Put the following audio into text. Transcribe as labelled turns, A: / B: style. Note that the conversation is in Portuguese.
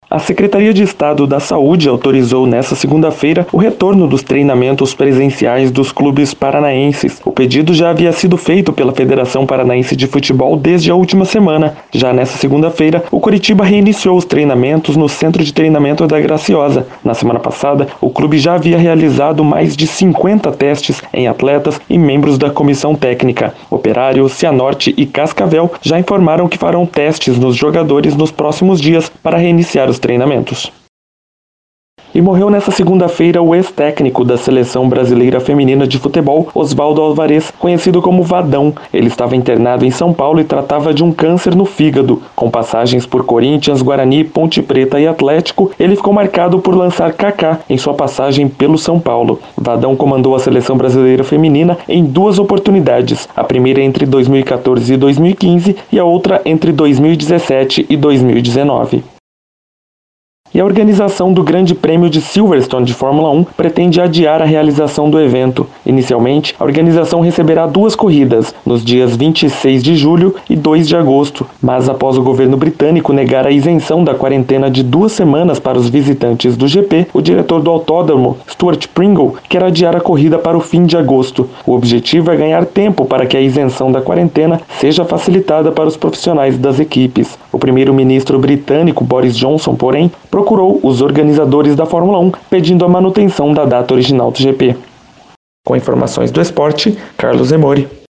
A: A Secretaria de Estado da Saúde autorizou nesta segunda-feira o retorno dos treinamentos presenciais dos clubes paranaenses. O pedido já havia sido feito pela Federação Paranaense de Futebol desde a última semana. Já nesta segunda-feira, o Coritiba reiniciou os treinamentos no Centro de Treinamento da Graciosa. Na semana passada, o clube já havia realizado mais de 50 testes em atletas e membros da comissão técnica. Operário, Cianorte e Cascavel já informaram que farão testes nos jogadores nos próximos dias para reiniciar os treinamentos. E morreu nesta segunda-feira o ex-técnico da Seleção Brasileira Feminina de Futebol, Osvaldo Alvarez, conhecido como Vadão. Ele estava internado em São Paulo e tratava de um câncer no fígado. Com passagens por Corinthians, Guarani, Ponte Preta e Atlético, ele ficou marcado por lançar Kaká em sua passagem pelo São Paulo. Vadão comandou a Seleção Brasileira Feminina em duas oportunidades, a primeira entre 2014 e 2015 e a outra entre 2017 e 2019. E a organização do Grande Prêmio de Silverstone de Fórmula 1 pretende adiar a realização do evento. Inicialmente, a organização receberá duas corridas, nos dias 26 de julho e 2 de agosto, mas após o governo britânico negar a isenção da quarentena de 2 semanas para os visitantes do GP, o diretor do autódromo, Stuart Pringle, quer adiar a corrida para o fim de agosto. O objetivo é ganhar tempo para que a isenção da quarentena seja facilitada para os profissionais das equipes. O primeiro-ministro britânico, Boris Johnson, porém, procurou os organizadores da Fórmula 1 pedindo a manutenção da data original do GP. Com informações do esporte, Carlos Emori.